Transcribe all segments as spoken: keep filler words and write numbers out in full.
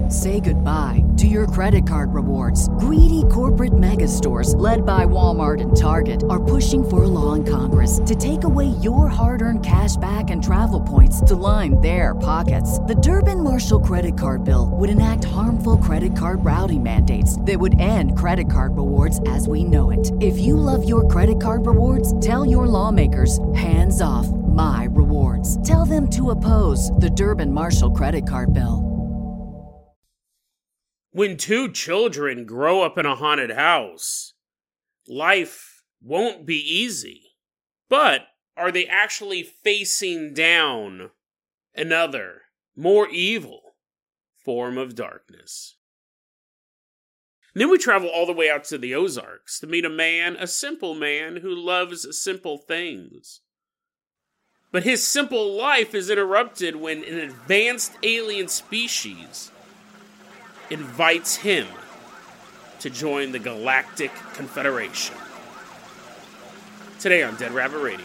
Say goodbye to your credit card rewards. Greedy corporate mega stores, led by Walmart and Target, are pushing for a law in Congress to take away your hard-earned cash back and travel points to line their pockets. The Durbin-Marshall credit card bill would enact harmful credit card routing mandates that would end credit card rewards as we know it. If you love your credit card rewards, tell your lawmakers, hands off my rewards. Tell them to oppose the Durbin-Marshall credit card bill. When two children grow up in a haunted house, life won't be easy. But are they actually facing down another, more evil form of darkness? And then we travel all the way out to the Ozarks to meet a man, a simple man who loves simple things. But his simple life is interrupted when an advanced alien species invites him to join the Galactic Confederation. Today on Dead Rabbit Radio.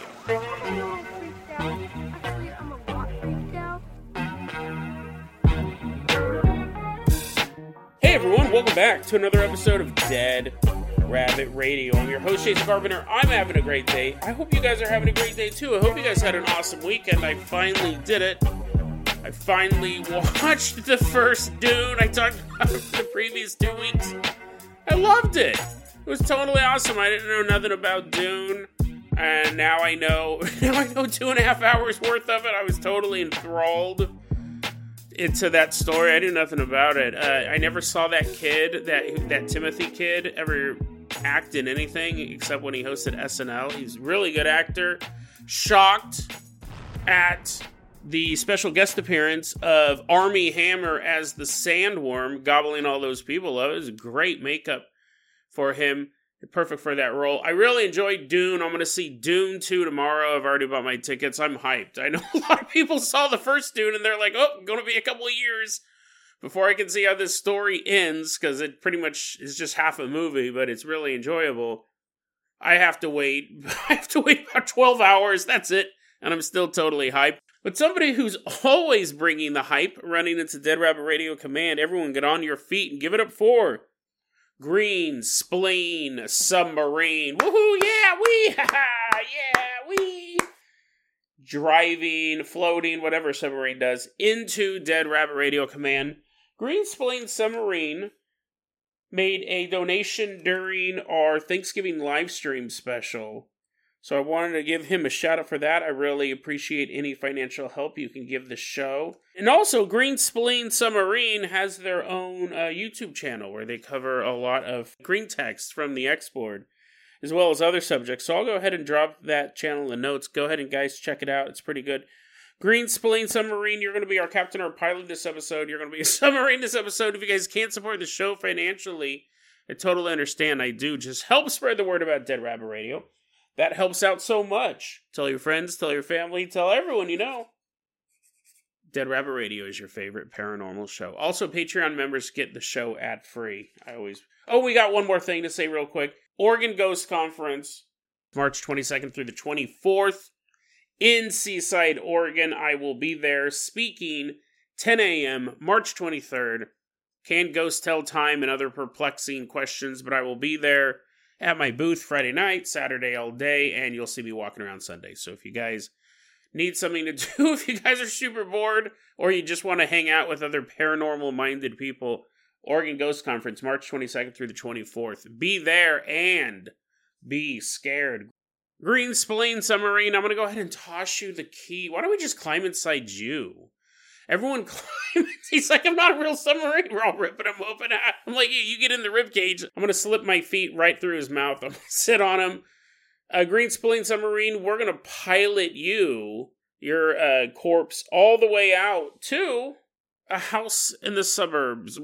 Hey everyone, welcome back to another episode of Dead Rabbit Radio. I'm your host, Jason Carpenter. I'm having a great day. I hope you guys are having a great day too. I hope you guys had an awesome weekend. I finally did it. I finally watched the first Dune. I talked about it for the previous two weeks. I loved it. It was totally awesome. I didn't know nothing about Dune. And now I know, now I know two and a half hours worth of it. I was totally enthralled into that story. I knew nothing about it. Uh, I never saw that kid, that that Timothy kid, ever act in anything except when he hosted S N L. He's a really good actor. Shocked at the special guest appearance of Armie Hammer as the Sandworm, gobbling all those people up. It was great makeup for him. Perfect for that role. I really enjoyed Dune. I'm going to see Dune two tomorrow. I've already bought my tickets. I'm hyped. I know a lot of people saw the first Dune and they're like, oh, going to be a couple of years before I can see how this story ends, because it pretty much is just half a movie, but it's really enjoyable. I have to wait. I have to wait about twelve hours. That's it. And I'm still totally hyped. But somebody who's always bringing the hype, running into Dead Rabbit Radio Command, everyone get on your feet and give it up for Green Spleen Submarine. Woohoo, yeah, we, yeah, we. Driving, floating, whatever submarine does, into Dead Rabbit Radio Command. Green Spleen Submarine made a donation during our Thanksgiving live stream special. So I wanted to give him a shout out for that. I really appreciate any financial help you can give the show. And also, Green Spleen Submarine has their own uh, YouTube channel where they cover a lot of green text from the X-Board, as well as other subjects. So I'll go ahead and drop that channel in the notes. Go ahead and, guys, check it out. It's pretty good. Green Spleen Submarine, you're going to be our captain or pilot this episode. You're going to be a submarine this episode. If you guys can't support the show financially, I totally understand. I do. Just help spread the word about Dead Rabbit Radio. That helps out so much. Tell your friends, tell your family, tell everyone you know. Dead Rabbit Radio is your favorite paranormal show. Also, Patreon members get the show ad-free. I always... Oh, we got one more thing to say real quick. Oregon Ghost Conference, March twenty-second through the twenty-fourth. In Seaside, Oregon. I will be there speaking ten a.m., March twenty-third. Can ghosts tell time and other perplexing questions, but I will be there at my booth Friday night, Saturday all day, and you'll see me walking around Sunday. So if you guys need something to do, if you guys are super bored, or you just want to hang out with other paranormal-minded people, Oregon Ghost Conference, March twenty-second through the twenty-fourth. Be there and be scared. Green Spleen Submarine, I'm going to go ahead and toss you the key. Why don't we just climb inside you? Everyone climbs. He's like, I'm not a real submarine. We're all ripping him open. I'm like, you, you get in the ribcage. I'm going to slip my feet right through his mouth. I'm going to sit on him. Uh, Green Spleen Submarine, we're going to pilot you, your uh, corpse, all the way out to a house in the suburbs.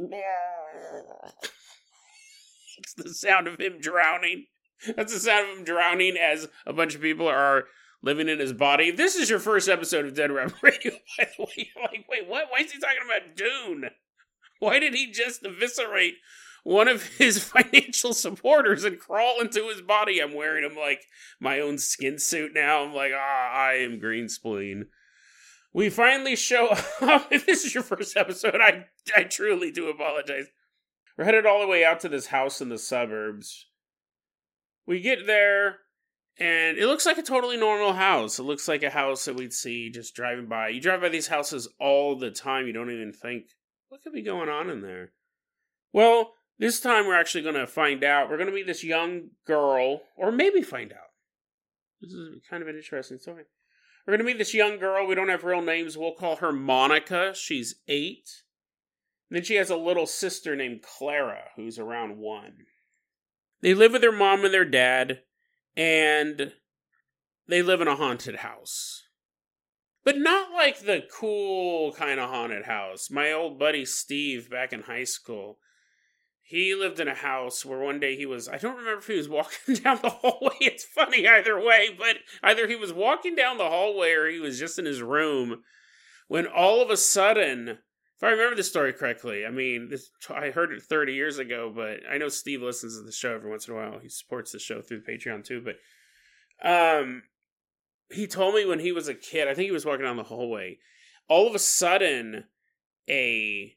It's the sound of him drowning. That's the sound of him drowning as a bunch of people are living in his body. If this is your first episode of Dead Rabbit Radio, by the way, you're like, wait, what? Why is he talking about Dune? Why did he just eviscerate one of his financial supporters and crawl into his body? I'm wearing him like my own skin suit now. I'm like, ah, I am Green Spleen. We finally show up. If this is your first episode, I, I truly do apologize. We're headed all the way out to this house in the suburbs. We get there, and it looks like a totally normal house. It looks like a house that we'd see just driving by. You drive by these houses all the time. You don't even think, what could be going on in there? Well, this time we're actually going to find out. We're going to meet this young girl, or maybe find out. This is kind of an interesting story. We're going to meet this young girl. We don't have real names. We'll call her Monica. She's eight. And then she has a little sister named Clara, who's around one. They live with their mom and their dad, and they live in a haunted house. But not like the cool kind of haunted house. My old buddy Steve, back in high school, he lived in a house where one day he was, I don't remember if he was walking down the hallway. It's funny either way, but either he was walking down the hallway or he was just in his room when all of a sudden, if I remember the story correctly, I mean, this, I heard it thirty years ago, but I know Steve listens to the show every once in a while. He supports the show through Patreon too, but um, he told me when he was a kid, I think he was walking down the hallway, all of a sudden, a...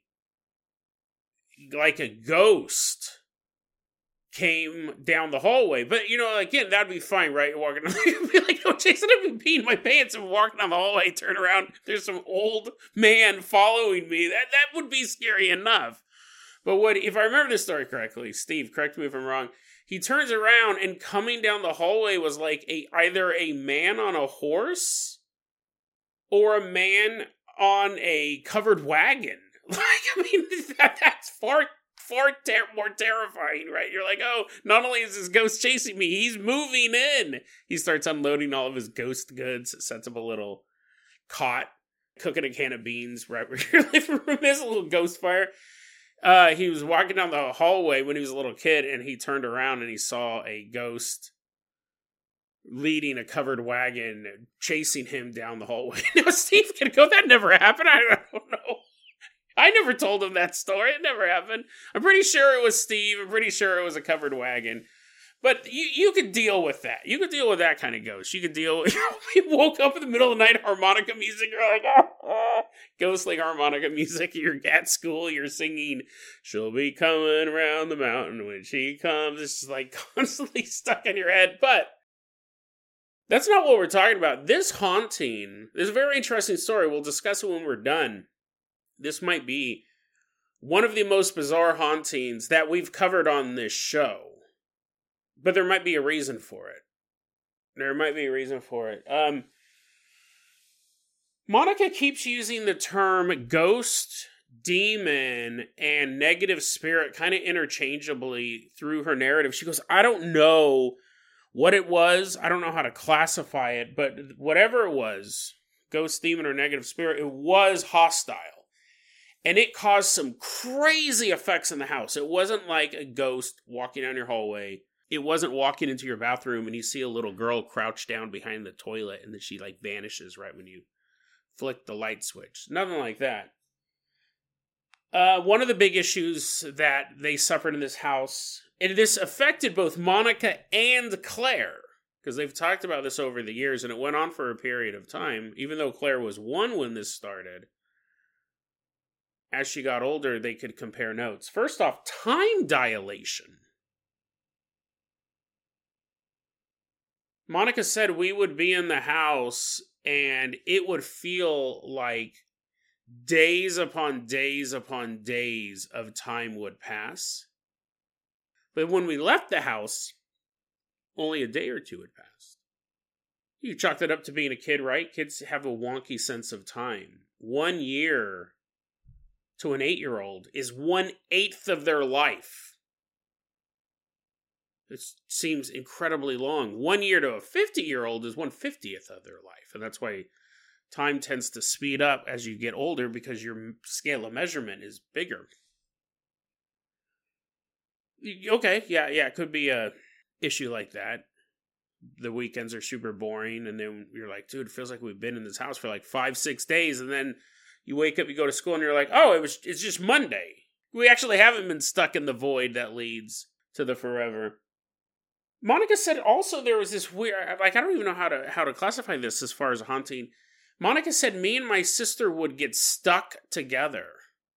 like a ghost came down the hallway. But, you know, again, that'd be fine, right? Walking, I'd be like, oh, Jason, I'd be peeing my pants and walking down the hallway, turn around, there's some old man following me. That that would be scary enough. But what, if I remember this story correctly, Steve, correct me if I'm wrong, he turns around and coming down the hallway was like a either a man on a horse or a man on a covered wagon. Like, I mean, that, that's far, far ter- more terrifying, right? You're like, oh, not only is this ghost chasing me, he's moving in. He starts unloading all of his ghost goods, sets up a little cot, cooking a can of beans right where your living room is, a little ghost fire. Uh, he was walking down the hallway when he was a little kid, and he turned around and he saw a ghost leading a covered wagon, chasing him down the hallway. Now, Steve can go, that never happened. I don't know. I never told him that story. It never happened. I'm pretty sure it was Steve. I'm pretty sure it was a covered wagon. But you you could deal with that. You could deal with that kind of ghost. You could deal with... You woke up in the middle of the night, harmonica music. You're like, ah, ah. Ghostly harmonica music. You're at school. You're singing, she'll be coming around the mountain when she comes. It's just like constantly stuck in your head. But that's not what we're talking about. This haunting is a very interesting story. We'll discuss it when we're done. This might be one of the most bizarre hauntings that we've covered on this show. But there might be a reason for it. There might be a reason for it. Um, Monica keeps using the term ghost, demon, and negative spirit kind of interchangeably through her narrative. She goes, I don't know what it was. I don't know how to classify it. But whatever it was, ghost, demon, or negative spirit, it was hostile. And it caused some crazy effects in the house. It wasn't like a ghost walking down your hallway. It wasn't walking into your bathroom and you see a little girl crouched down behind the toilet and then she like vanishes right when you flick the light switch. Nothing like that. Uh, one of the big issues that they suffered in this house, and this affected both Monica and Claire, because they've talked about this over the years and it went on for a period of time, even though Claire was one when this started. As she got older, they could compare notes. First off, time dilation. Monica said we would be in the house and it would feel like days upon days upon days of time would pass. But when we left the house, only a day or two had passed. You chalk that up to being a kid, right? Kids have a wonky sense of time. One year to an eight-year-old is one-eighth of their life. It seems incredibly long. One year to a fifty-year-old is one-fiftieth of their life. And that's why time tends to speed up as you get older because your scale of measurement is bigger. Okay, yeah, yeah, it could be a issue like that. The weekends are super boring, and then you're like, dude, it feels like we've been in this house for like five, six days, and then you wake up, you go to school, and you're like, oh, it was it's just Monday. We actually haven't been stuck in the void that leads to the forever. Monica said also there was this weird, like, I don't even know how to how to classify this as far as haunting, Monica said me and my sister would get stuck together.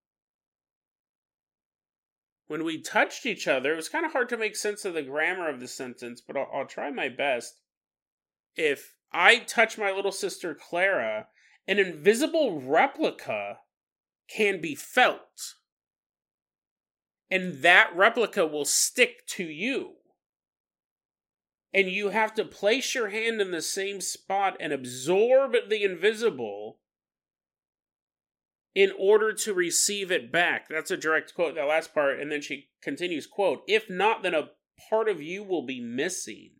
When we touched each other, it was kind of hard to make sense of the grammar of the sentence, but I'll, I'll try my best. If I touch my little sister Clara, an invisible replica can be felt. And that replica will stick to you. And you have to place your hand in the same spot and absorb the invisible in order to receive it back. That's a direct quote, that last part. And then she continues, quote, if not, then a part of you will be missing.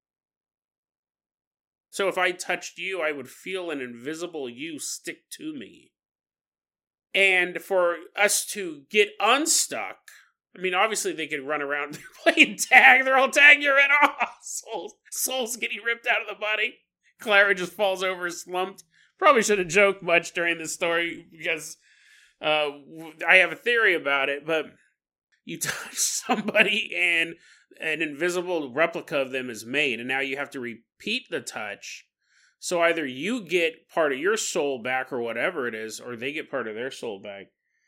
So if I touched you, I would feel an invisible you stick to me. And for us to get unstuck, I mean, obviously they could run around playing tag. They're all tagging your head off. Soul's, Soul's getting ripped out of the body. Clara just falls over slumped. Probably should have joked much during this story because uh, I have a theory about it. But you touch somebody and an invisible replica of them is made. And now you have to repeat the touch. So either you get part of your soul back or whatever it is, or they get part of their soul back.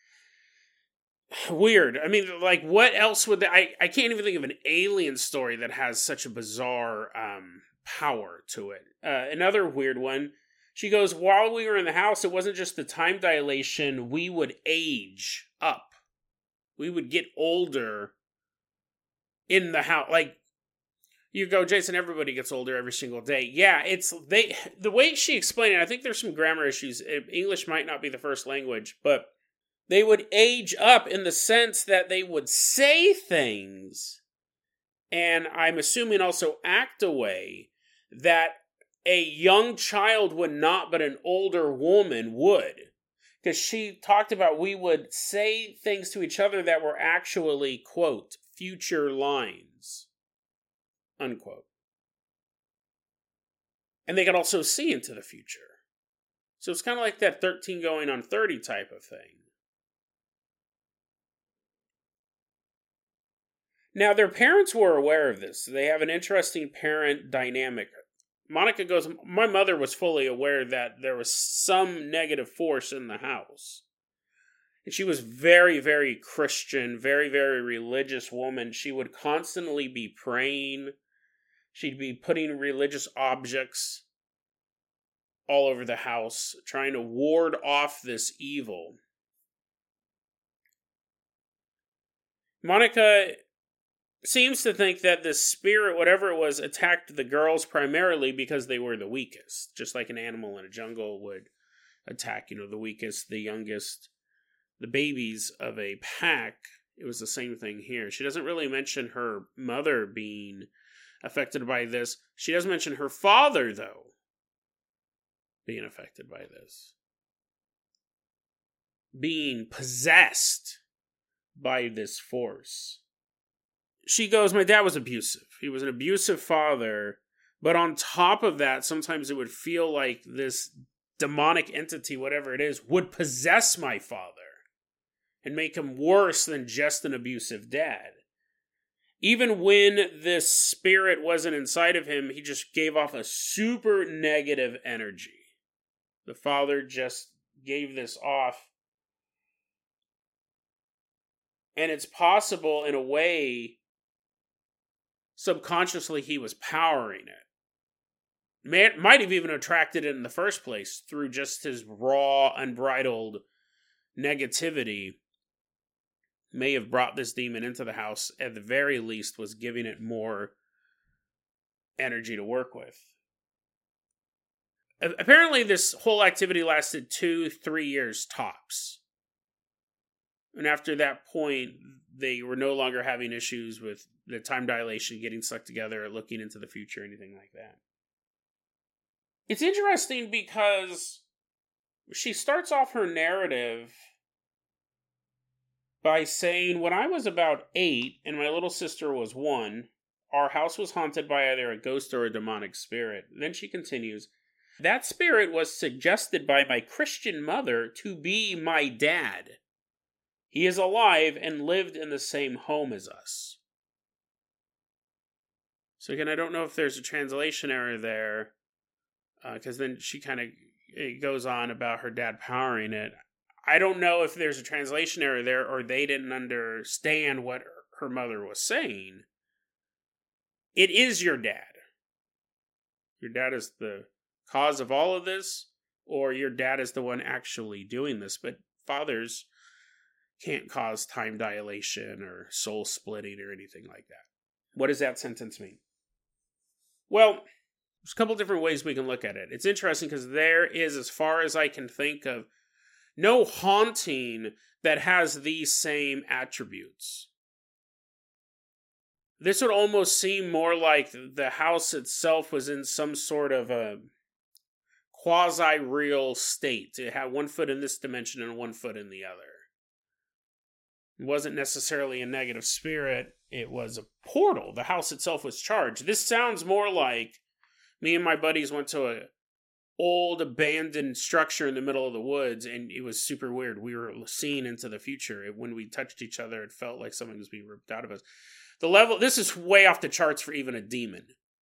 Weird. I mean, like, what else would they... I, I can't even think of an alien story that has such a bizarre um, power to it. Uh, another weird one. She goes, while we were in the house, it wasn't just the time dilation. We would age up. We would get older in the house. Like, you go, Jason, everybody gets older every single day. Yeah, it's... they. The way she explained it, I think there's some grammar issues. English might not be the first language, but... they would age up in the sense that they would say things, and I'm assuming also act a way, that a young child would not, but an older woman would. Because she talked about we would say things to each other that were actually, quote, future lines, unquote. And they could also see into the future. So it's kind of like that thirteen going on thirty type of thing. Now, their parents were aware of this. They have an interesting parent dynamic. Monica goes, my mother was fully aware that there was some negative force in the house. And she was very, very Christian, very, very religious woman. She would constantly be praying. She'd be putting religious objects all over the house, trying to ward off this evil. Monica seems to think that the spirit, whatever it was, attacked the girls primarily because they were the weakest. Just like an animal in a jungle would attack, you know, the weakest, the youngest, the babies of a pack. It was the same thing here. She doesn't really mention her mother being affected by this. She does mention her father, though, being affected by this. Being possessed by this force. She goes, my dad was abusive. He was an abusive father. But on top of that, sometimes it would feel like this demonic entity, whatever it is, would possess my father and make him worse than just an abusive dad. Even when this spirit wasn't inside of him, he just gave off a super negative energy. The father just gave this off. And it's possible, in a way, subconsciously he was powering it. May, might have even attracted it in the first place through just his raw, unbridled negativity. May have brought this demon into the house, at the very least was giving it more energy to work with. Apparently this whole activity lasted two, three years tops. And after that point, they were no longer having issues with the time dilation, getting stuck together, or looking into the future, anything like that. It's interesting because she starts off her narrative by saying, when I was about eight and my little sister was one, our house was haunted by either a ghost or a demonic spirit. Then she continues, that spirit was suggested by my Christian mother to be my dad. He is alive and lived in the same home as us. So again, I don't know if there's a translation error there, because uh, then she kind of it goes on about her dad powering it. I don't know if there's a translation error there or they didn't understand what her mother was saying. It is your dad. Your dad is the cause of all of this, or your dad is the one actually doing this. But fathers can't cause time dilation or soul splitting or anything like that. What does that sentence mean? Well, there's a couple different ways we can look at it. It's interesting because there is, as far as I can think of, no haunting that has these same attributes. This would almost seem more like the house itself was in some sort of a quasi-real state. It had one foot in this dimension and one foot in the other. It wasn't necessarily a negative spirit. It was a portal. The house itself was charged. This sounds more like me and my buddies went to a old abandoned structure in the middle of the woods, and it was super weird. We were seeing into the future. When we touched each other, it felt like something was being ripped out of us. The level, this is way off the charts for even a demon.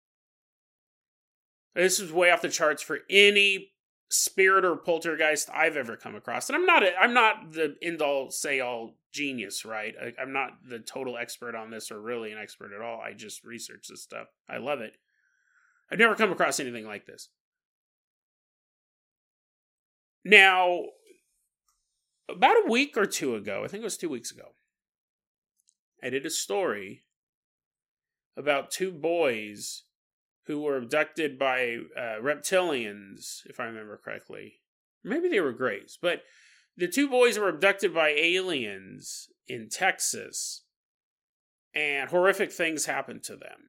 This is way off the charts for any spirit or poltergeist I've ever come across. And I'm not a, I'm not the end-all, say-all genius, right? I, I'm not the total expert on this or really an expert at all. I just research this stuff. I love it. I've never come across anything like this. Now, about a week or two ago, I think it was two weeks ago, I did a story about two boys who were abducted by uh, reptilians, if I remember correctly. Maybe they were greys, but the two boys were abducted by aliens in Texas, and horrific things happened to them.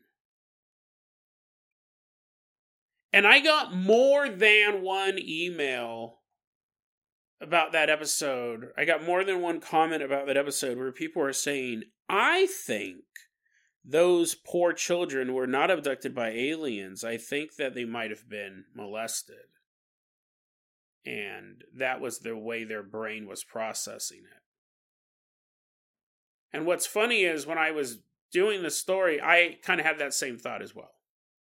And I got more than one email about that episode. I got more than one comment about that episode where people were saying, I think those poor children were not abducted by aliens. I think that they might have been molested. And that was the way their brain was processing it. And what's funny is when I was doing the story, I kind of had that same thought as well.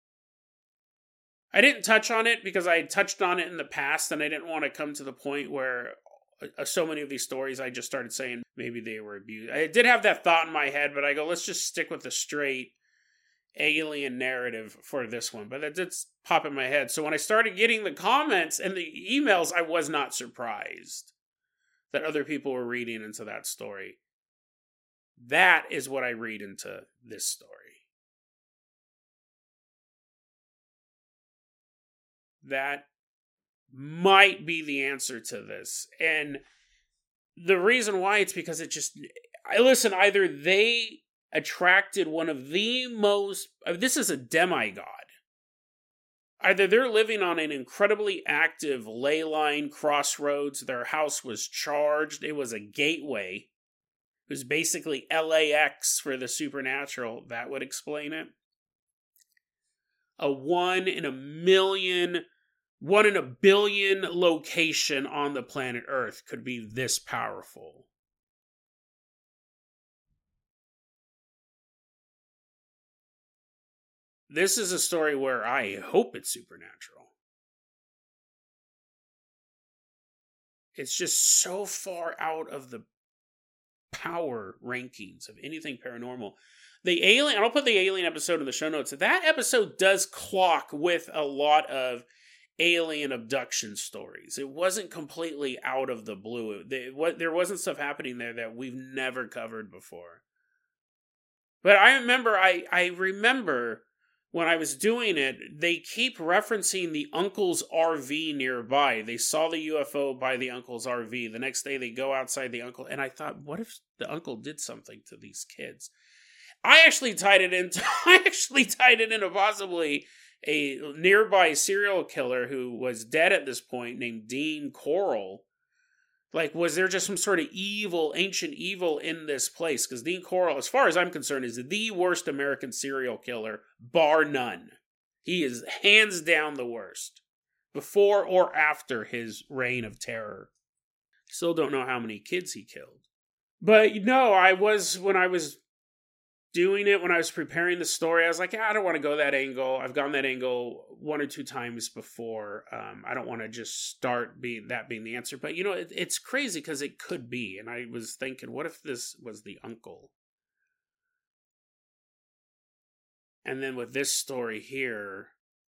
I didn't touch on it because I had touched on it in the past, and I didn't want to come to the point where uh, so many of these stories I just started saying maybe they were abused. I did have that thought in my head, but I go, let's just stick with the straight alien narrative for this one. But that did pop in my head. So when I started getting the comments and the emails, I was not surprised that other people were reading into that story. That is what I read into this story. That might be the answer to this. And the reason why, it's because it just... I listen, either they attracted one of the most... This is a demigod. Either they're living on an incredibly active ley line crossroads, their house was charged, it was a gateway. It was basically L A X for the supernatural. That would explain it. A one in a million... One in a billion location on the planet Earth could be this powerful. This is a story where I hope it's supernatural. It's just so far out of the power rankings of anything paranormal. The alien, and I'll put the alien episode in the show notes. That episode does clock with a lot of alien abduction stories. It wasn't completely out of the blue. There wasn't stuff happening there that we've never covered before. But I remember, I, I remember when I was doing it, they keep referencing the uncle's R V nearby. They saw the U F O by the uncle's R V. The next day they go outside the uncle, and I thought, what if the uncle did something to these kids? I actually tied it into, I actually tied it into possibly a nearby serial killer who was dead at this point named Dean Corll. Like, was there just some sort of evil, ancient evil in this place? Because Dean Corll, as far as I'm concerned, is the worst American serial killer, bar none. He is hands down the worst. Before or after his reign of terror. Still don't know how many kids he killed. But, no, I was, when I was doing it when I was preparing the story. I was like, yeah, I don't want to go that angle. I've gone that angle one or two times before. Um, I don't want to just start being that being the answer. But, you know, it, it's crazy because it could be. And I was thinking, what if this was the uncle? And then with this story here...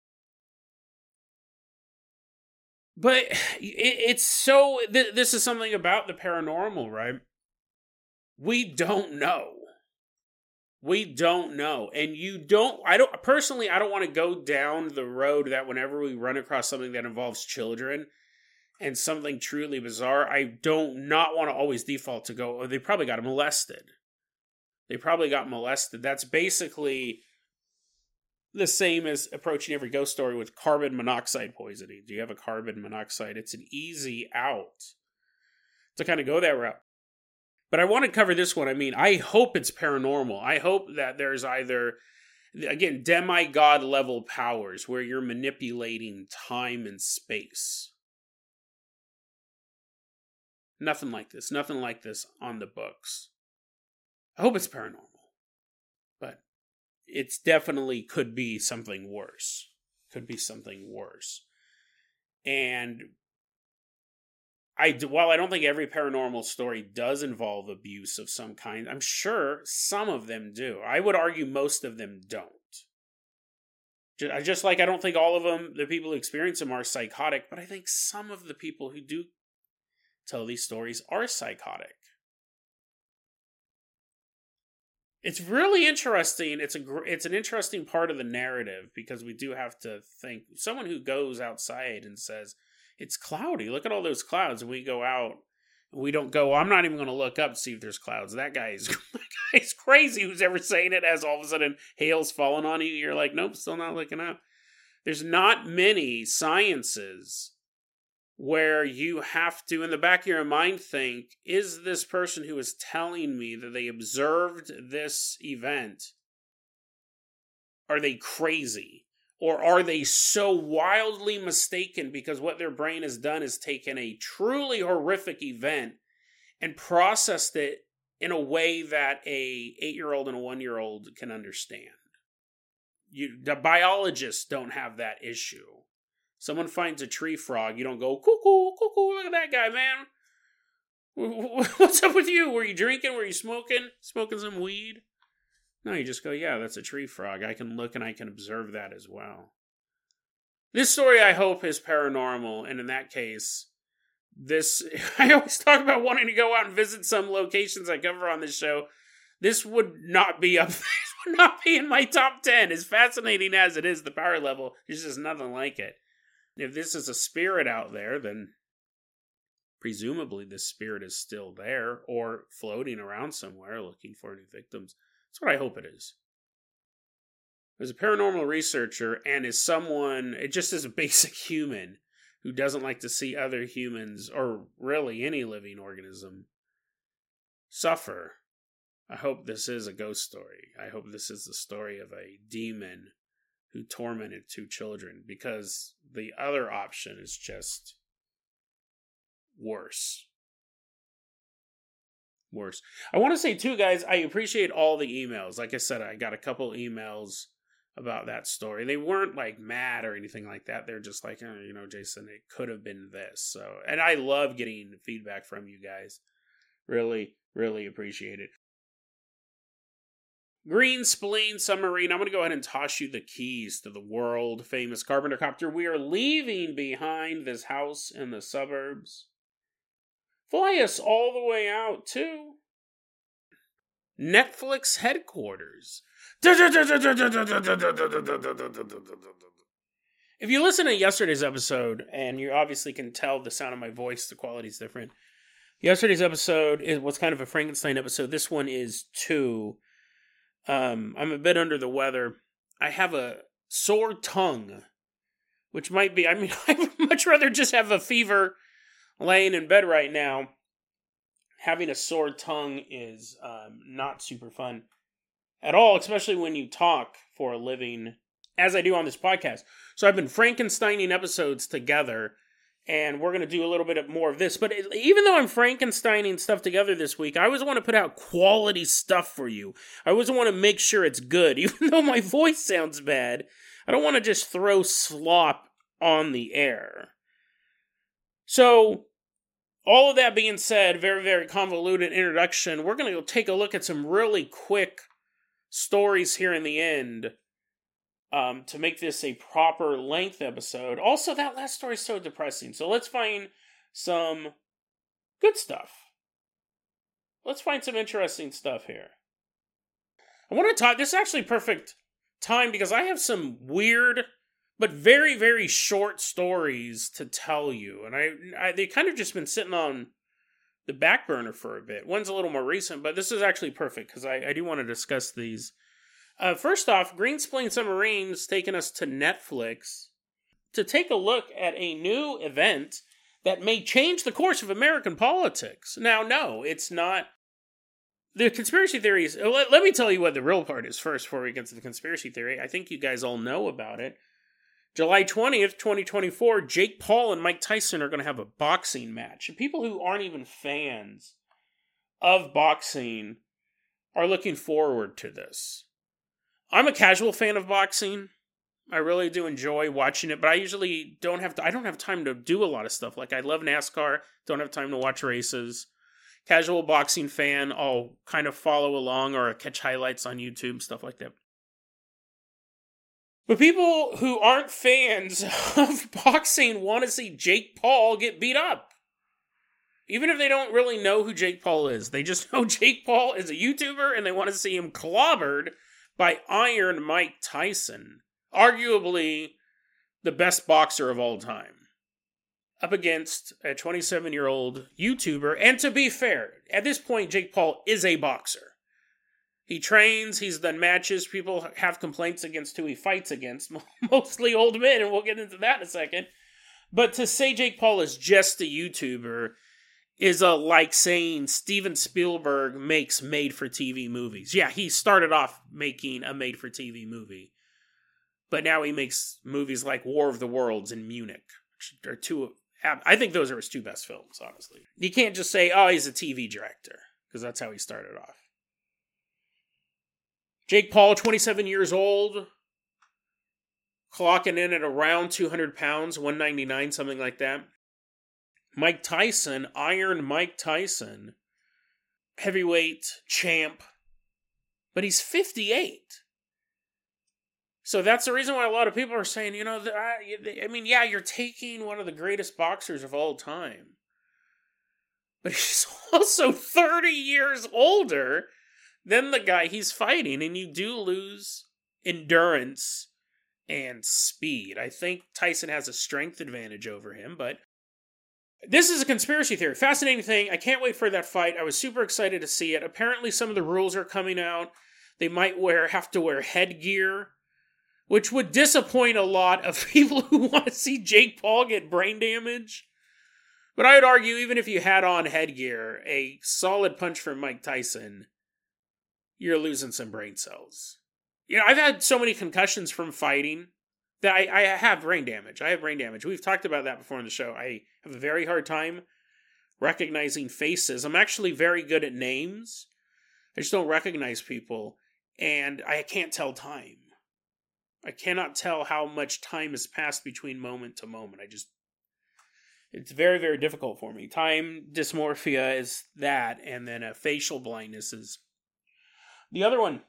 But it, it's so... Th- this is something about the paranormal, right? We don't know. We don't know. And you don't, I don't, personally, I don't want to go down the road that whenever we run across something that involves children and something truly bizarre, I don't not want to always default to go, oh, they probably got molested. They probably got molested. That's basically the same as approaching every ghost story with carbon monoxide poisoning. Do you have a carbon monoxide? It's an easy out to kind of go that route. But I want to cover this one. I mean, I hope it's paranormal. I hope that there's either, again, demigod level powers where you're manipulating time and space. Nothing like this. Nothing like this on the books. I hope it's paranormal. But it's definitely could be something worse. Could be something worse. And... I, while I don't think every paranormal story does involve abuse of some kind, I'm sure some of them do. I would argue most of them don't. Just, just like I don't think all of them, the people who experience them, are psychotic, but I think some of the people who do tell these stories are psychotic. It's really interesting. It's a it's an interesting part of the narrative because we do have to think. Someone who goes outside and says, it's cloudy. Look at all those clouds. And we go out. We don't go, I'm not even going to look up to see if there's clouds. That guy is that guy's crazy who's ever saying it as all of a sudden hail's falling on you. You're like, nope, still not looking up. There's not many sciences where you have to, in the back of your mind, think, is this person who is telling me that they observed this event, are they crazy? Or are they so wildly mistaken because what their brain has done is taken a truly horrific event and processed it in a way that a eight-year-old and a one-year-old can understand? You, the biologists don't have that issue. Someone finds a tree frog, you don't go, cuckoo, cuckoo, look at that guy, man. What's up with you? Were you drinking? Were you smoking? Smoking some weed? No, you just go, yeah, that's a tree frog. I can look and I can observe that as well. This story, I hope, is paranormal. And in that case, this, I always talk about wanting to go out and visit some locations I cover on this show. This would not be up, this would not be in my top ten. As fascinating as it is, the power level, there's just nothing like it. If this is a spirit out there, then presumably this spirit is still there or floating around somewhere looking for new victims. That's what I hope it is. As a paranormal researcher and as someone, it just as a basic human who doesn't like to see other humans, or really any living organism, suffer, I hope this is a ghost story. I hope this is the story of a demon who tormented two children, because the other option is just worse. Worse. I want to say too, guys, I appreciate all the emails. Like I said, I got a couple emails about that story. They weren't like mad or anything like that. They're just like, oh, you know, Jason, it could have been this. So, and I love getting feedback from you guys. Really, really appreciate it. Green Spleen Submarine, I'm going to go ahead and toss you the keys to the world famous Carpenter Copter. We are leaving behind this house in the suburbs. Fly us all the way out to Netflix headquarters. If you listen to yesterday's episode, and you obviously can tell the sound of my voice, the quality is different. Yesterday's episode is, was kind of a Frankenstein episode. This one is too. Um, I'm a bit under the weather. I have a sore tongue, which might be, I mean, I would much rather just have a fever laying in bed right now. Having a sore tongue is um, not super fun at all, especially when you talk for a living, as I do on this podcast. So I've been Frankensteining episodes together, And we're going to do a little bit of more of this. But even though I'm Frankensteining stuff together this week, I always want to put out quality stuff for you. I always want to make sure it's good. Even though my voice sounds bad, I don't want to just throw slop on the air. So, all of that being said, very, very convoluted introduction, we're going to go take a look at some really quick stories here in the end. Um, to make this a proper length episode. Also, that last story is so depressing. So let's find some good stuff. Let's find some interesting stuff here. I want to talk, this is actually perfect time because I have some weird, but very, very short stories to tell you. And I, I they kind of just been sitting on the back burner for a bit. One's a little more recent, but this is actually perfect because I, I do want to discuss these. Uh, first off, Greenspling Submarines taking us to Netflix to take a look at a new event that may change the course of American politics. Now, no, it's not. The conspiracy theories, let, let me tell you what the real part is first before we get to the conspiracy theory. I think you guys all know about it. July twentieth, twenty twenty-four, Jake Paul and Mike Tyson are going to have a boxing match. And people who aren't even fans of boxing are looking forward to this. I'm a casual fan of boxing. I really do enjoy watching it, but I usually don't have to, I don't have time to do a lot of stuff. Like I love NASCAR, don't have time to watch races. Casual boxing fan, I'll kind of follow along or catch highlights on YouTube, stuff like that. But people who aren't fans of boxing want to see Jake Paul get beat up. Even if they don't really know who Jake Paul is. They just know Jake Paul is a YouTuber and they want to see him clobbered by Iron Mike Tyson, arguably the best boxer of all time, up against a twenty-seven-year-old YouTuber. And to be fair, at this point, Jake Paul is a boxer. He trains, he's done matches, people have complaints against who he fights against, mostly old men, and we'll get into that in a second. But to say Jake Paul is just a YouTuber is a, like saying Steven Spielberg makes made-for-T V movies. Yeah, he started off making a made-for-T V movie. But now he makes movies like War of the Worlds and Munich. Which are two, I think those are his two best films, honestly. You can't just say, oh, he's a T V director. Because that's how he started off. Jake Paul, twenty-seven years old. Clocking in at around two hundred pounds, one ninety-nine, something like that. Mike Tyson, Iron Mike Tyson, heavyweight champ, but he's fifty-eight. So that's the reason why a lot of people are saying, you know, I mean, yeah, you're taking one of the greatest boxers of all time, but he's also thirty years older than the guy he's fighting, and you do lose endurance and speed. I think Tyson has a strength advantage over him, but this is a conspiracy theory. Fascinating thing. I can't wait for that fight. I was super excited to see it. Apparently some of the rules are coming out. They might wear have to wear headgear, which would disappoint a lot of people who want to see Jake Paul get brain damage. But I would argue, even if you had on headgear, a solid punch from Mike Tyson, you're losing some brain cells. You know, I've had so many concussions from fighting that I, I have brain damage. I have brain damage. We've talked about that before on the show. I have a very hard time recognizing faces. I'm actually very good at names. I just don't recognize people. And I can't tell time. I cannot tell how much time has passed between moment to moment. I just, it's very, very difficult for me. Time dysmorphia is that, and then a facial blindness is the other one.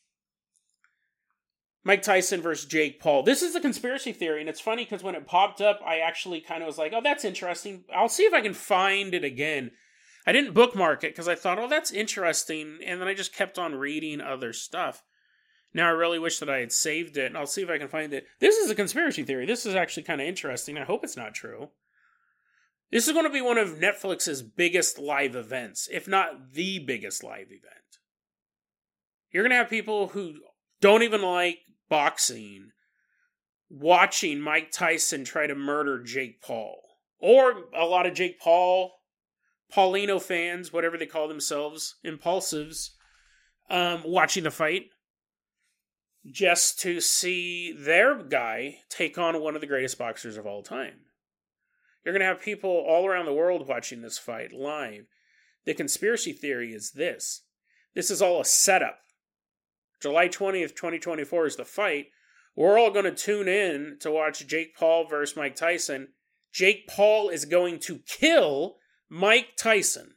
Mike Tyson versus Jake Paul. This is a conspiracy theory, and it's funny because when it popped up, I actually kind of was like, oh, that's interesting. I'll see if I can find it again. I didn't bookmark it because I thought, oh, that's interesting, and then I just kept on reading other stuff. Now I really wish that I had saved it, and I'll see if I can find it. This is a conspiracy theory. This is actually kind of interesting. I hope it's not true. This is going to be one of Netflix's biggest live events, if not the biggest live event. You're going to have people who don't even like boxing watching Mike Tyson try to murder Jake Paul. Or a lot of Jake Paul, Paulino fans, whatever they call themselves, impulsives, um, watching the fight just to see their guy take on one of the greatest boxers of all time. You're going to have people all around the world watching this fight live. The conspiracy theory is this. This is all a setup. July twentieth, twenty twenty-four is the fight. We're all going to tune in to watch Jake Paul versus Mike Tyson. Jake Paul is going to kill Mike Tyson.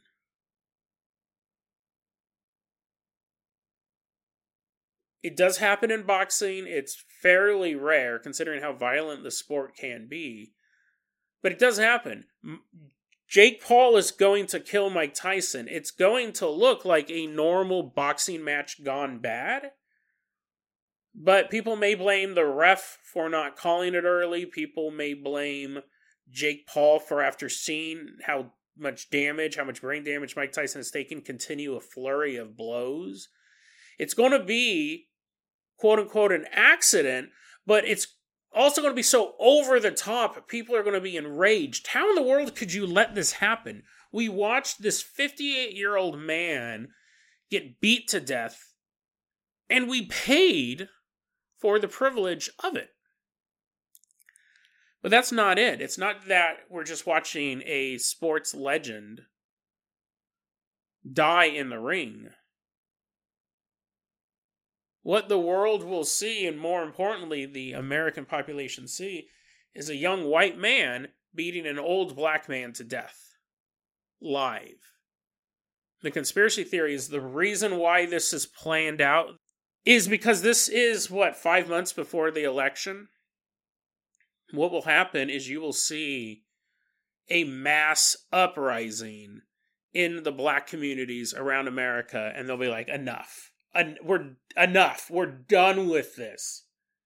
It does happen in boxing. It's fairly rare, considering how violent the sport can be. But it does happen. Jake Paul is going to kill Mike Tyson. It's going to look like a normal boxing match gone bad. But people may blame the ref for not calling it early. People may blame Jake Paul for, after seeing how much damage, how much brain damage Mike Tyson has taken, continue a flurry of blows. It's going to be, quote unquote, an accident, but it's also going to be so over the top, people are going to be enraged. How in the world could you let this happen? We watched this fifty-eight-year-old man get beat to death, and we paid for the privilege of it. But that's not it. It's not that we're just watching a sports legend die in the ring. What the world will see, and more importantly, the American population see, is a young white man beating an old black man to death. Live. The conspiracy theory is the reason why this is planned out is because this is, what, five months before the election? What will happen is you will see a mass uprising in the black communities around America, and they'll be like, enough. En- we're enough. We're done with this.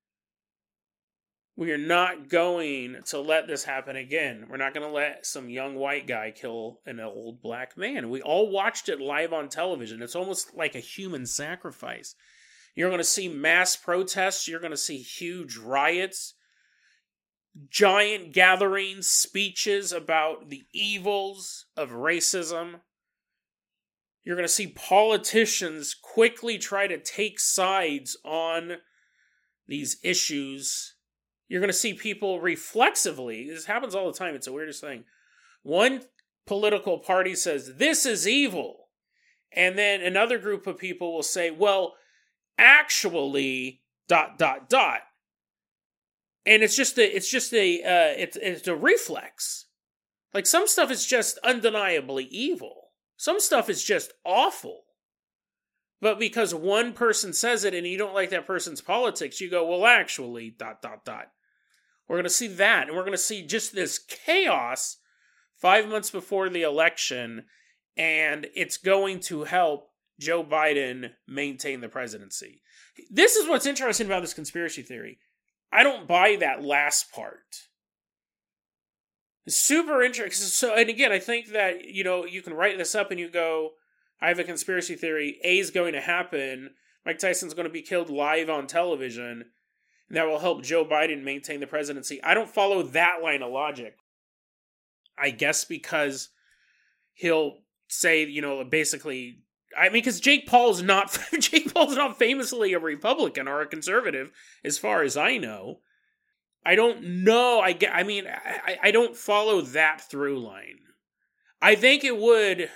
We are not going to let this happen again. We're not going to let some young white guy kill an old black man. We all watched it live on television. It's almost like a human sacrifice. You're going to see mass protests. You're going to see huge riots, giant gatherings, speeches about the evils of racism. You're going to see politicians quickly try to take sides on these issues. You're going to see people reflexively, this happens all the time, it's the weirdest thing. One political party says, this is evil. And then another group of people will say, well, actually, dot, dot, dot. And it's just a, it's just a, uh, it's, it's a reflex. Like, some stuff is just undeniably evil. Some stuff is just awful. But because one person says it and you don't like that person's politics, you go, well, actually, dot, dot, dot. We're going to see that. And we're going to see just this chaos five months before the election. And it's going to help Joe Biden maintain the presidency. This is what's interesting about this conspiracy theory. I don't buy that last part. It's super interesting. So, and again, I think that, you know, you can write this up and you go, I have a conspiracy theory. A is going to happen. Mike Tyson's going to be killed live on television. And that will help Joe Biden maintain the presidency. I don't follow that line of logic. I guess because he'll say, you know, basically, I mean, because Jake Paul's not, Jake Paul's not famously a Republican or a conservative, as far as I know. I don't know. I, get, I mean, I, I don't follow that through line. I think it would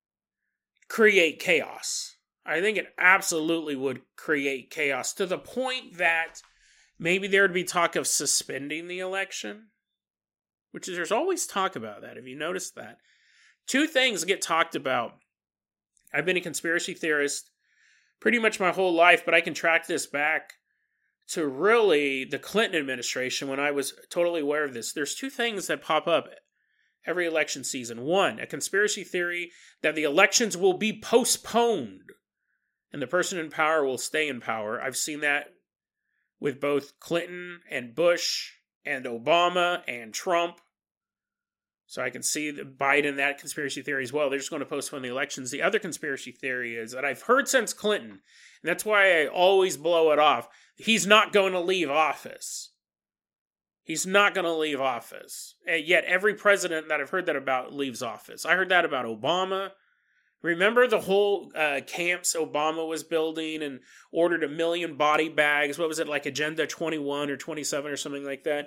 create chaos. I think it absolutely would create chaos to the point that maybe there would be talk of suspending the election, which is, there's always talk about that. Have you noticed that? Two things get talked about. I've been a conspiracy theorist pretty much my whole life, but I can track this back to really the Clinton administration when I was totally aware of this. There's two things that pop up every election season. One, a conspiracy theory that the elections will be postponed and the person in power will stay in power. I've seen that with both Clinton and Bush and Obama and Trump. So I can see the Biden, that conspiracy theory as well. They're just going to postpone the elections. The other conspiracy theory is that I've heard since Clinton, and that's why I always blow it off, he's not going to leave office. He's not going to leave office. And yet every president that I've heard that about leaves office. I heard that about Obama. Remember the whole uh, camps Obama was building and ordered a million body bags? What was it, like Agenda twenty-one or twenty-seven or something like that?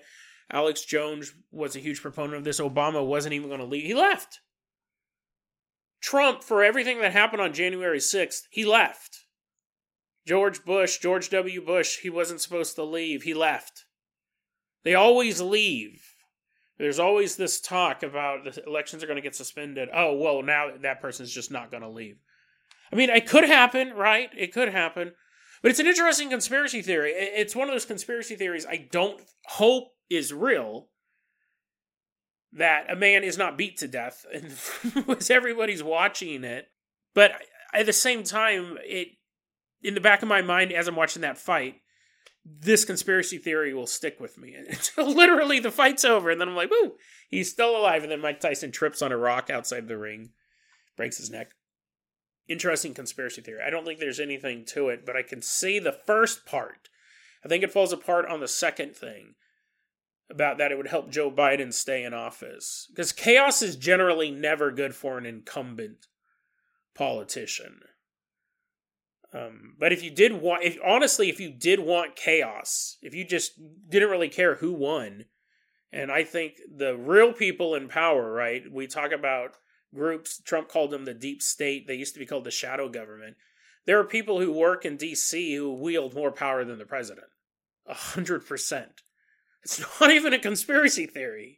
Alex Jones was a huge proponent of this. Obama wasn't even going to leave. He left. Trump, for everything that happened on January sixth, he left. George Bush, George W. Bush, he wasn't supposed to leave. He left. They always leave. There's always this talk about the elections are going to get suspended. Oh, well, now that person's just not going to leave. I mean, it could happen, right? It could happen. But it's an interesting conspiracy theory. It's one of those conspiracy theories I don't hope is real, that a man is not beat to death and as everybody's watching it. But at the same time, it in the back of my mind as I'm watching that fight, this conspiracy theory will stick with me until literally the fight's over. And then I'm like, woo, he's still alive. And then Mike Tyson trips on a rock outside the ring, breaks his neck. Interesting conspiracy theory. I don't think there's anything to it, but I can see the first part. I think it falls apart on the second thing about that it would help Joe Biden stay in office. Because chaos is generally never good for an incumbent politician. Um, but if you did want, if honestly, if you did want chaos, if you just didn't really care who won, and I think the real people in power, right? We talk about groups, Trump called them the deep state. They used to be called the shadow government. There are people who work in D C who wield more power than the president. A hundred percent. It's not even a conspiracy theory.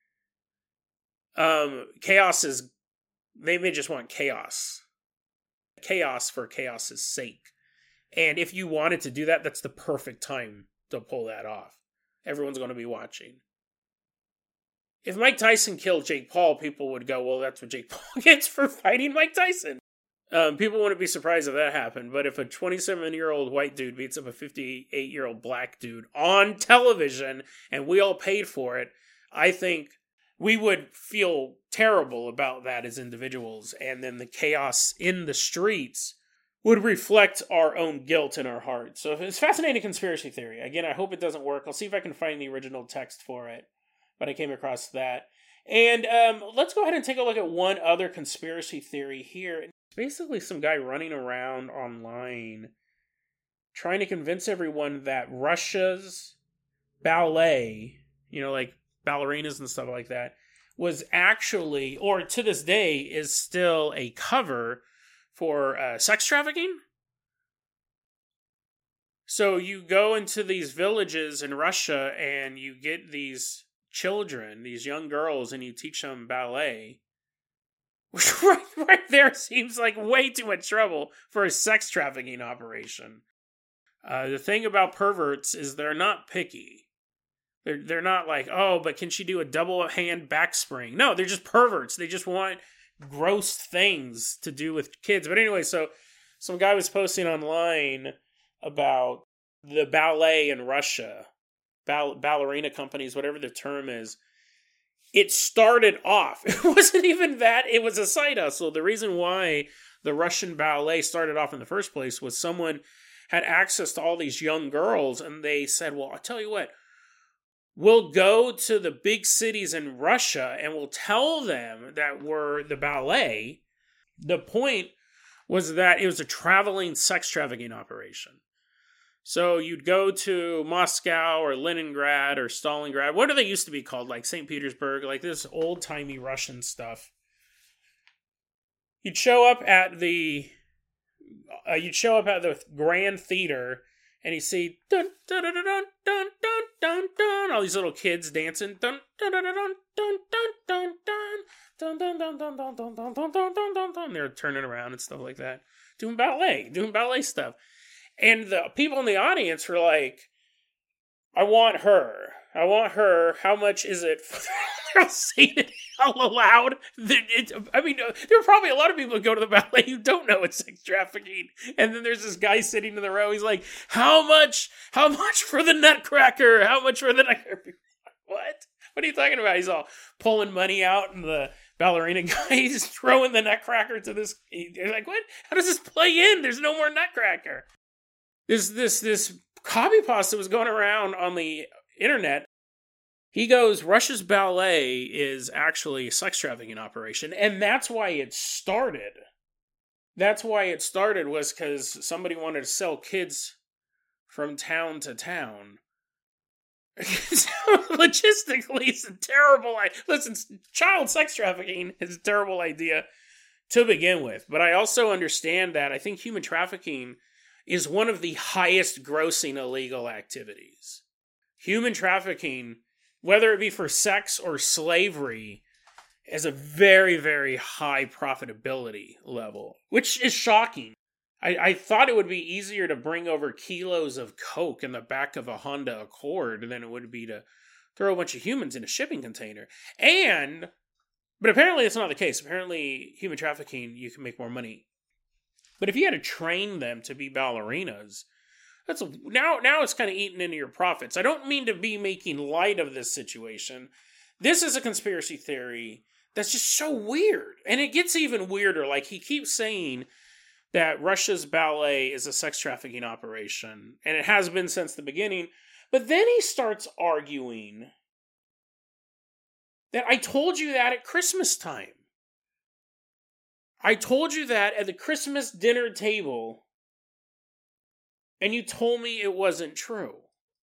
Um, chaos is, they may just want chaos. Chaos for chaos's sake. And if you wanted to do that, that's the perfect time to pull that off. Everyone's going to be watching. If Mike Tyson killed Jake Paul, people would go, well, that's what Jake Paul gets for fighting Mike Tyson. Um, people wouldn't be surprised if that happened. But if a twenty-seven-year-old white dude beats up a fifty-eight-year-old black dude on television, and we all paid for it, I think we would feel terrible about that as individuals. And then the chaos in the streets would reflect our own guilt in our hearts. So it's a fascinating conspiracy theory. Again, I hope it doesn't work. I'll see if I can find the original text for it. But I came across that. And um, let's go ahead and take a look at one other conspiracy theory here. It's basically some guy running around online trying to convince everyone that Russia's ballet, you know, like ballerinas and stuff like that, was actually, or to this day, is still a cover for uh, sex trafficking. So you go into these villages in Russia and you get these children, these young girls, and you teach them ballet, which right, right there seems like way too much trouble for a sex trafficking operation. Uh, the thing about perverts is they're not picky. They're, they're not like, oh, but can she do a double hand backspring? No, they're just perverts. They just want gross things to do with kids. But anyway, so some guy was posting online about the ballet in Russia, ball, ballerina companies, whatever the term is. It started off, it wasn't even that, it was a side hustle. The reason why the Russian ballet started off in the first place was someone had access to all these young girls, and they said, well, I'll tell you what, we'll go to the big cities in Russia and we'll tell them that we're the ballet. The point was that it was a traveling sex trafficking operation. So you'd go to Moscow or Leningrad or Stalingrad. What do they used to be called? Like Saint Petersburg, like this old-timey Russian stuff. You'd show up at the uh, you'd show up at the Grand Theater and you see dun dun dun dun dun dun dun dun all these little kids dancing dun dun dun dun dun dun dun dun dun dun dun dun dun dun dun dun dun dun dun. They're turning around and stuff like that, doing ballet, doing ballet stuff. And the people in the audience were like, I want her. I want her. How much is it? They're saying it out loud. It, I mean, there are probably a lot of people who go to the ballet who don't know it's sex trafficking. And then there's this guy sitting in the row. He's like, how much? How much for the nutcracker? How much for the nutcracker? What? What are you talking about? He's all pulling money out, and the ballerina guy is throwing the nutcracker to this. They're like, what? How does this play in? There's no more nutcracker. This this this copy pasta was going around on the internet. He goes, Russia's ballet is actually a sex trafficking operation, and that's why it started. That's why it started was because somebody wanted to sell kids from town to town. So, logistically, it's a terrible idea. Listen, child sex trafficking is a terrible idea to begin with. But I also understand that I think human trafficking is one of the highest grossing illegal activities. Human trafficking, whether it be for sex or slavery, has a very, very high profitability level, which is shocking. I, I thought it would be easier to bring over kilos of coke in the back of a Honda Accord than it would be to throw a bunch of humans in a shipping container. And, but apparently that's not the case. Apparently, human trafficking, you can make more money. But if you had to train them to be ballerinas, that's a, now, now it's kind of eating into your profits. I don't mean to be making light of this situation. This is a conspiracy theory that's just so weird. And it gets even weirder. Like, he keeps saying that Russia's ballet is a sex trafficking operation, and it has been since the beginning. But then he starts arguing that I told you that at Christmas time. I told you that at the Christmas dinner table, and you told me it wasn't true.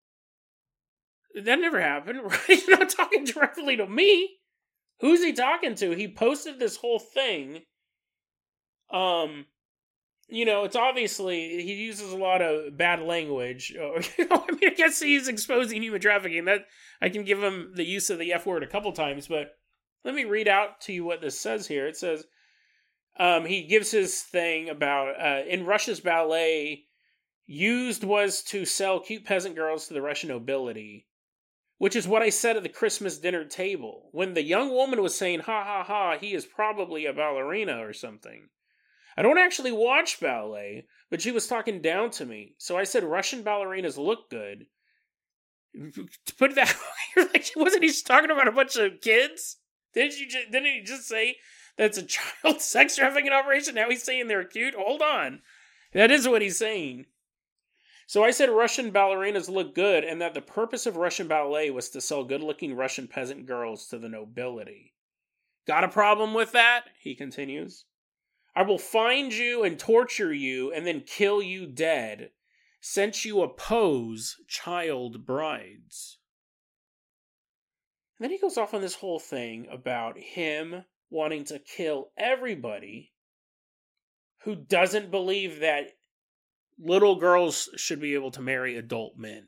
That never happened, right? He's not talking directly to me. Who's he talking to? He posted this whole thing. Um... You know, it's obviously, he uses a lot of bad language. You know, I mean, I guess he's exposing human trafficking. That I can give him the use of the F word a couple times, but let me read out to you what this says here. It says, um, he gives his thing about, uh, in Russia's ballet, used was to sell cute peasant girls to the Russian nobility, which is what I said at the Christmas dinner table, when the young woman was saying, ha ha ha, he is probably a ballerina or something. I don't actually watch ballet, but she was talking down to me. So I said Russian ballerinas look good. To put that like, wasn't he talking about a bunch of kids? Didn't you just, didn't he just say that's a child sex trafficking operation? Now he's saying they're cute? Hold on. That is what he's saying. So I said Russian ballerinas look good, and that the purpose of Russian ballet was to sell good-looking Russian peasant girls to the nobility. Got a problem with that? He continues. I will find you and torture you and then kill you dead, since you oppose child brides. And then he goes off on this whole thing about him wanting to kill everybody who doesn't believe that little girls should be able to marry adult men.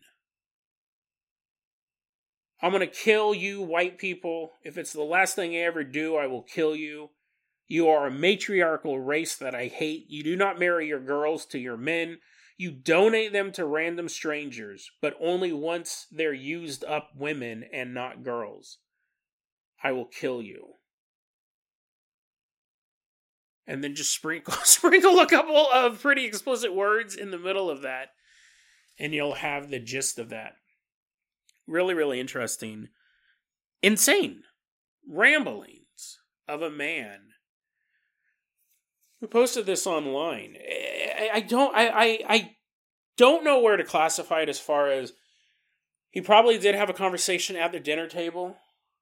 I'm going to kill you, white people. If it's the last thing I ever do, I will kill you. You are a matriarchal race that I hate. You do not marry your girls to your men. You donate them to random strangers, but only once they're used up women and not girls. I will kill you. And then just sprinkle, sprinkle a couple of pretty explicit words in the middle of that, and you'll have the gist of that. Really, really interesting. Insane ramblings of a man who posted this online. I, I don't I, I I don't know where to classify it as far as he probably did have a conversation at the dinner table.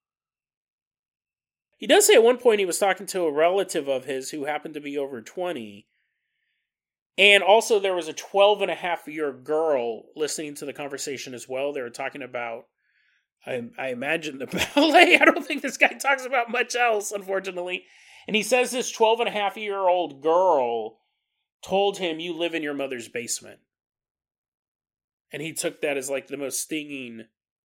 He does say at one point he was talking to a relative of his who happened to be over twenty. And also there was a twelve and a half year girl listening to the conversation as well. They were talking about, I, I imagine, the ballet. I don't think this guy talks about much else, unfortunately. And he says this twelve and a half year old girl told him, you live in your mother's basement. And he took that as like the most stinging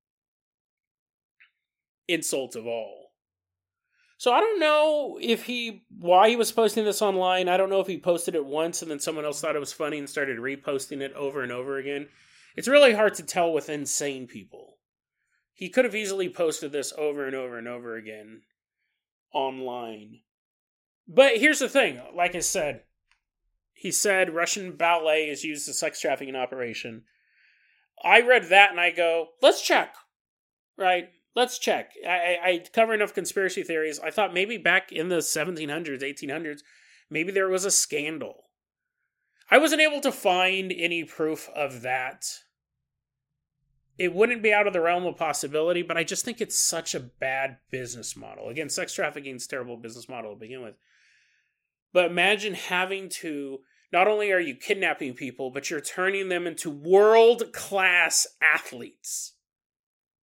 insult of all. So I don't know if he, why he was posting this online. I don't know if he posted it once and then someone else thought it was funny and started reposting it over and over again. It's really hard to tell with insane people. He could have easily posted this over and over and over again online. But here's the thing, like I said, he said Russian ballet is used as a sex trafficking operation. I read that and I go, let's check, right? Let's check. I, I cover enough conspiracy theories. I thought maybe back in the seventeen hundreds, eighteen hundreds, maybe there was a scandal. I wasn't able to find any proof of that. It wouldn't be out of the realm of possibility, but I just think it's such a bad business model. Again, sex trafficking is a terrible business model to begin with. But imagine having to, not only are you kidnapping people, but you're turning them into world-class athletes.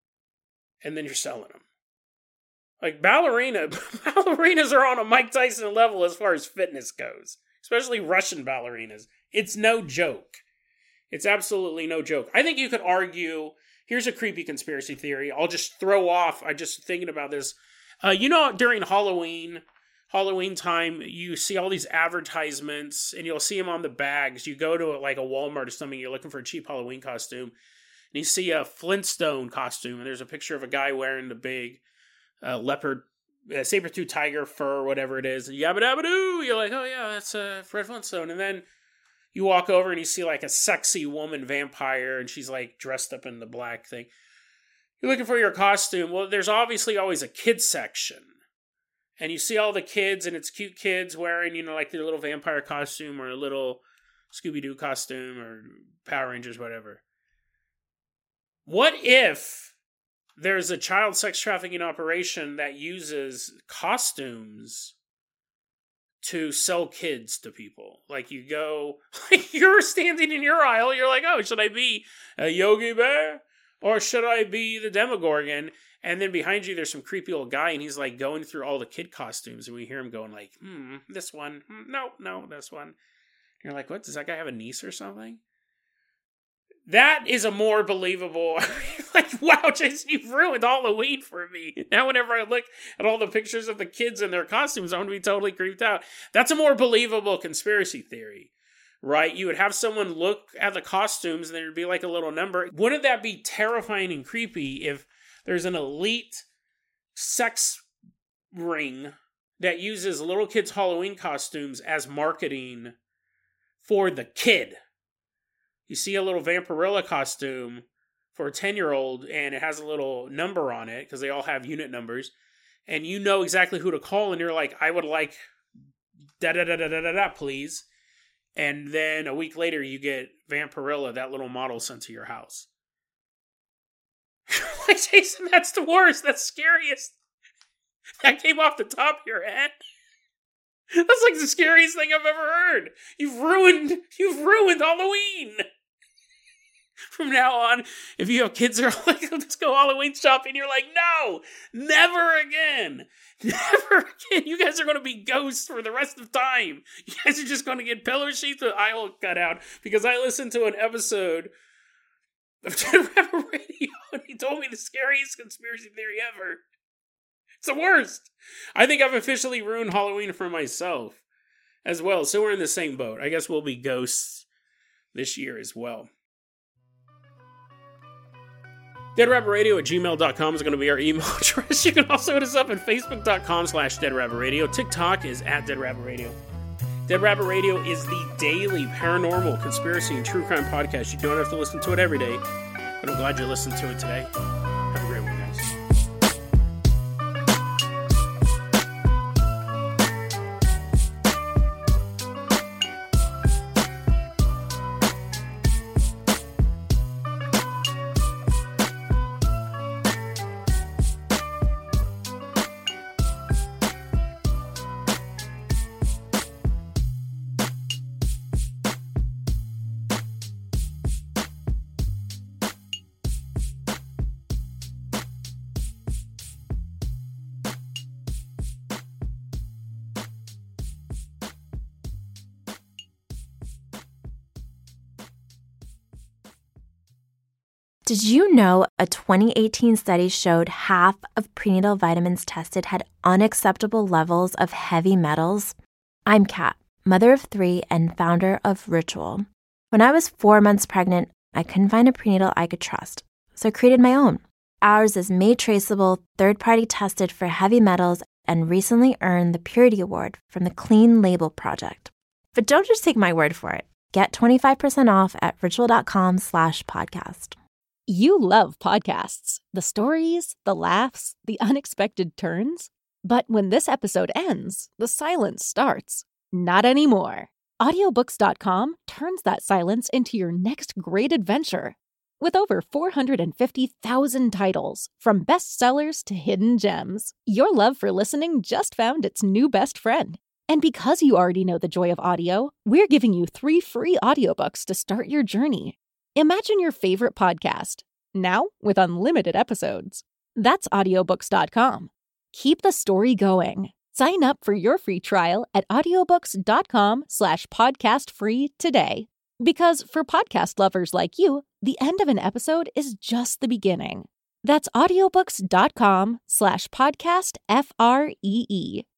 and then you're selling them. Like, ballerina, ballerinas are on a Mike Tyson level as far as fitness goes, especially Russian ballerinas. It's no joke. It's absolutely no joke. I think you could argue, here's a creepy conspiracy theory. I'll just throw off, I'm just thinking about this. Uh, you know, during Halloween, Halloween time, you see all these advertisements, and you'll see them on the bags. You go to like a Walmart or something, you're looking for a cheap Halloween costume, and you see a Flintstone costume, and there's a picture of a guy wearing the big uh, leopard, uh, saber-tooth tiger fur, or whatever it is, and yabba dabba doo, you're like, oh yeah, that's uh, Fred Flintstone, and then you walk over and you see like a sexy woman vampire, and she's like dressed up in the black thing. You're looking for your costume. Well, there's obviously always a kids section. And you see all the kids, and it's cute kids wearing, you know, like their little vampire costume or a little Scooby-Doo costume or Power Rangers, whatever. What if there's a child sex trafficking operation that uses costumes to sell kids to people? Like, you go, like, you're standing in your aisle, you're like, oh, should I be a Yogi Bear? Or should I be the Demogorgon? And then behind you, there's some creepy old guy, and he's like going through all the kid costumes, and we hear him going like, hmm, this one, hmm, no, no, this one. And you're like, what, does that guy have a niece or something? That is a more believable, like, wow, Jason, you've ruined Halloween for me. Now whenever I look at all the pictures of the kids in their costumes, I'm going to be totally creeped out. That's a more believable conspiracy theory, right? You would have someone look at the costumes, and there'd be like a little number. Wouldn't that be terrifying and creepy if there's an elite sex ring that uses little kids' Halloween costumes as marketing for the kid? You see a little Vampirilla costume for a ten-year-old, and it has a little number on it, because they all have unit numbers, and you know exactly who to call, and you're like, I would like da-da-da-da-da-da, please. And then a week later, you get Vampirilla, that little model, sent to your house. Like, Jason, that's the worst. That's scariest. That came off the top of your head. That's like the scariest thing I've ever heard. You've ruined, you've ruined Halloween. From now on, if you have kids that are like, let's go Halloween shopping, you're like, no, never again. Never again. You guys are going to be ghosts for the rest of time. You guys are just going to get pillow sheets with eye hole cut out, because I listened to an episode of Dead Rabbit Radio, and he told me the scariest conspiracy theory ever. It's the worst. I think I've officially ruined Halloween for myself as well. So we're in the same boat. I guess we'll be ghosts this year as well. DeadRabbitRadio at gmail dot com is going to be our email address. You can also hit us up at Facebook.com slash DeadRabbitRadio. TikTok is at DeadRabbitRadio. Dead Rabbit Radio is the daily paranormal, conspiracy, and true crime podcast. You don't have to listen to it every day, but I'm glad you listened to it today. Have a great one, guys. Did you know a twenty eighteen study showed half of prenatal vitamins tested had unacceptable levels of heavy metals? I'm Kat, mother of three and founder of Ritual. When I was four months pregnant, I couldn't find a prenatal I could trust, so I created my own. Ours is made traceable, third-party tested for heavy metals, and recently earned the Purity Award from the Clean Label Project. But don't just take my word for it. Get twenty-five percent off at ritual.com slash podcast. You love podcasts, the stories, the laughs, the unexpected turns. But when this episode ends, the silence starts. Not anymore. audiobooks dot com turns that silence into your next great adventure. With over four hundred fifty thousand titles, from bestsellers to hidden gems, your love for listening just found its new best friend. And because you already know the joy of audio, we're giving you three free audiobooks to start your journey. Imagine your favorite podcast, now with unlimited episodes. That's audiobooks dot com. Keep the story going. Sign up for your free trial at audiobooks dot com slash podcast free today. Because for podcast lovers like you, the end of an episode is just the beginning. That's audiobooks dot com slash podcast F R E E.